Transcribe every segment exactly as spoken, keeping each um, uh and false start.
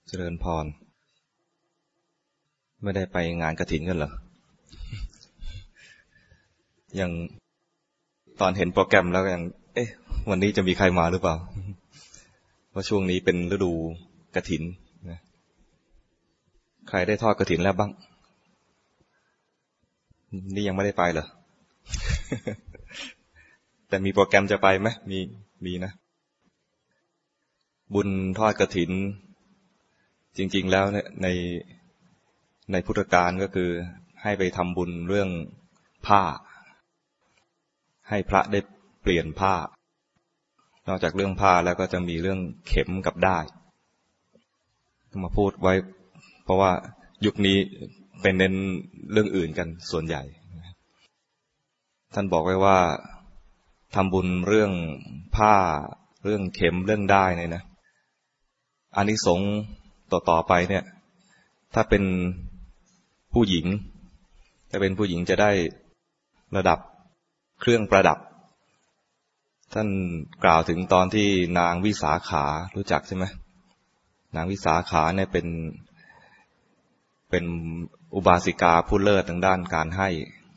เจริญพรไม่ได้ไปงานกฐินกันเหรอยังตอนเห็นโปรแกรมแล้วยังเอ๊ะวันนี้จะมีใครมาหรือเปล่าเพราะช่วงนี้เป็นฤดูกฐินนะใครได้ทอดกฐินแล้วบ้างนี่ยังไม่ได้ไปเหรอ แต่มีโปรแกรมจะไปไหมมีมีนะบุญทอดกฐินจริงๆแล้วเนี่ยในในพุทธกาลก็คือให้ไปทำบุญเรื่องผ้าให้พระได้เปลี่ยนผ้านอกจากเรื่องผ้าแล้วก็จะมีเรื่องเข็มกับด้ายมาพูดไว้เพราะว่ายุคนี้เป็นเน้นเรื่องอื่นกันส่วนใหญ่ท่านบอกไว้ว่าทำบุญเรื่องผ้าเรื่องเข็มเรื่องด้ายเนี่ยนะอานิสงส์ต่อๆไปเนี่ยถ้าเป็นผู้หญิงถ้าเป็นผู้หญิงจะได้ระดับเครื่องประดับท่านกล่าวถึงตอนที่นางวิสาขารู้จักใช่ไหมนางวิสาขาเนี่ยเป็นเป็นอุบาสิกาผู้เลิศทางด้านการให้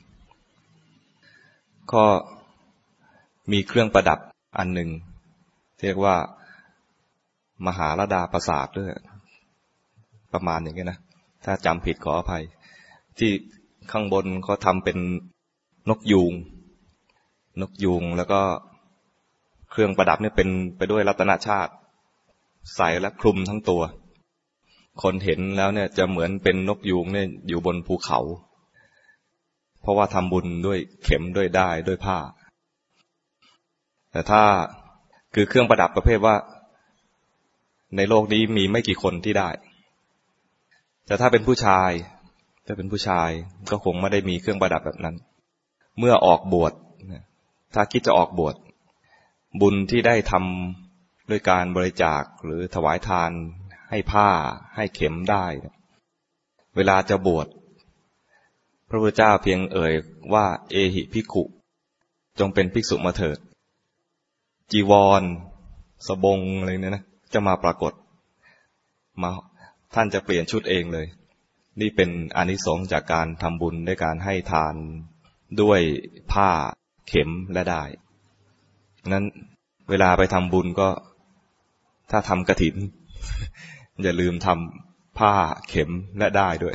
ก็มีเครื่องประดับอันหนึ่งเรียกว่ามหาลดาประสาทด้วยประมาณอย่างนี้นะถ้าจำผิดขออภัยที่ข้างบนเขาทำเป็นนกยูงนกยูงแล้วก็เครื่องประดับเนี่ยเป็นไปด้วยรัตนชาติใส่และคลุมทั้งตัวคนเห็นแล้วเนี่ยจะเหมือนเป็นนกยูงเนี่ยอยู่บนภูเขาเพราะว่าทำบุญด้วยเข็มด้วยด้ายด้วยผ้าแต่ถ้าคือเครื่องประดับประเภทว่าในโลกนี้มีไม่กี่คนที่ได้แต่ถ้าเป็นผู้ชายถ้าเป็นผู้ชายก็คงไม่ได้มีเครื่องประดับแบบนั้นเมื่อออกบวชถ้าคิดจะออกบวชบุญที่ได้ทำด้วยการบริจาคหรือถวายทานให้ผ้าให้เข็มได้เวลาจะบวชพระพุทธเจ้าเพียงเอ่ยว่าเอหิภิกขุจงเป็นภิกษุมาเถิดจีวรสบงอะไรเนี่ยนะจะมาปรากฏมาท่านจะเปลี่ยนชุดเองเลยนี่เป็นอานิสงส์จากการทำบุญด้วยการให้ทานด้วยผ้าเข็มและด้ายนั้นเวลาไปทำบุญก็ถ้าทำกฐินอย่าลืมทำผ้าเข็มและด้ายด้วย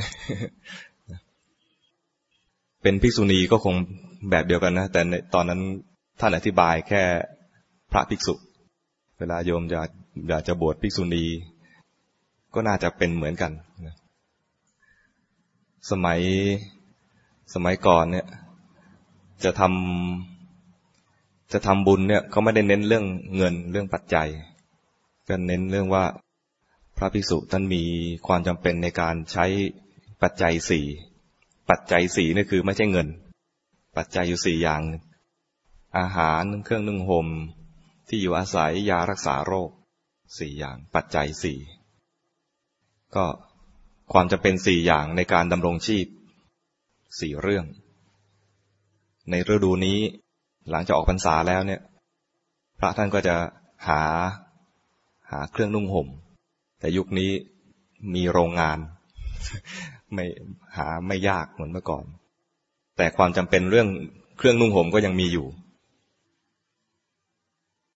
เป็นภิกษุณีก็คงแบบเดียวกันนะแต่ในตอนนั้นท่านอธิบายแค่พระภิกษุเวลาโยมอยากอยากจะบวชภิกษุณีก็น่าจะเป็นเหมือนกันสมัยสมัยก่อนเนี่ยจะทำจะทำบุญเนี่ยเขาไม่ได้เน้นเรื่องเงินเรื่องปัจจัยก็เน้นเรื่องว่าพระภิกษุท่านมีความจำเป็นในการใช้ปัจจัยสี่ปัจจัยสี่นี่คือไม่ใช่เงินปัจจัยอยู่สี่อย่างอาหารเครื่องนึ่งห่มที่อยู่อาศัยยารักษาโรคสี่อย่างปัจจัยสี่ก็ความจำเป็นสี่อย่างในการดำรงชีพสี่เรื่องในฤดูนี้หลังจากออกพรรษาแล้วเนี่ยพระท่านก็จะหาหาเครื่องนุ่งห่มแต่ยุคนี้มีโรงงานไม่หาไม่ยากเหมือนเมื่อก่อนแต่ความจำเป็นเรื่องเครื่องนุ่งห่มก็ยังมีอยู่